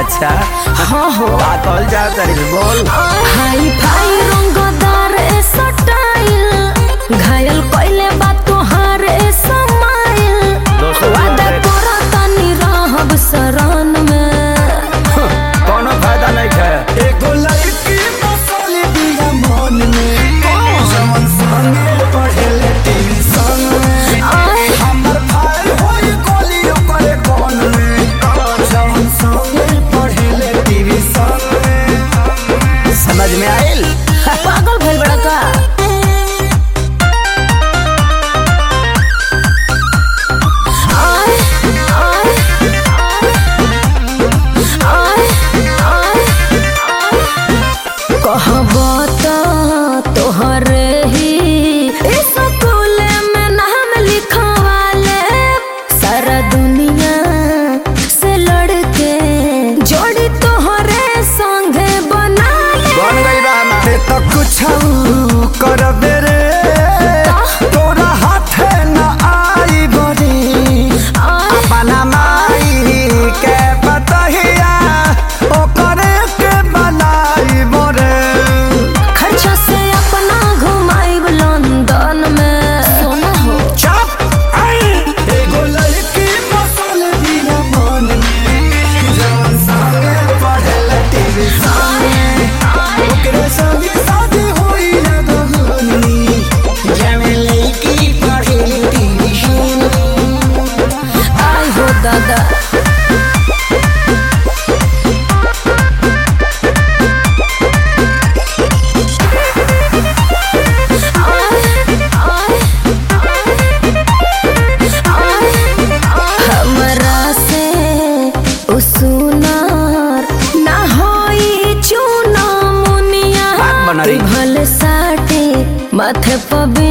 अच्छा हाँ हो कॉल जा कर बोल। हाई फाई रंगदार स्टाइल घायल कइले बा तोहार समाइल वादा करा तनी रहब शरण में कोनो फायदा नहीं है। एगो लड़की बसल बिया मन में जवन संगे पढ़ेले ट्यूशन में हमर भाई होई गोली ओकरे कोन में जवन संगे पढ़ेले ट्यूशन में। समझ में आइल? पागल भइल बड़ा का तोहरे ही स्कूल में नाम लिखवाले सारा दुनिया से लड़के जोड़ी तोहरे संगे बना ले। बन गई रामा तो कुछ करबे रे तोरा हाथे न आई बड़ी अपना माई के बतहिया ओकरे के बनाई बरे खर्चा से अपना घुमाई लंदन में सोना हो। चुप एगो लड़की बसल बिया मन में जवन संगे पढ़ेले ट्यूशन में ओकरे संगे शादी होई ना गहनी जवन लड़की पढ़ेले ट्यूशन आई हो दादा हमरा से उसुनार ना होई चुना मुनिया बात बना रही। भले साटे माथे पर